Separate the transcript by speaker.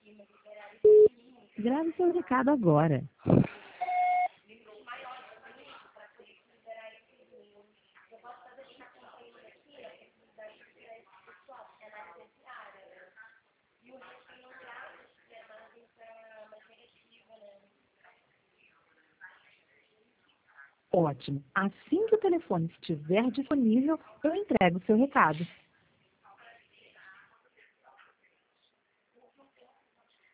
Speaker 1: Grave seu recado agora. Ótimo. Assim que o telefone estiver disponível, eu entrego o seu recado.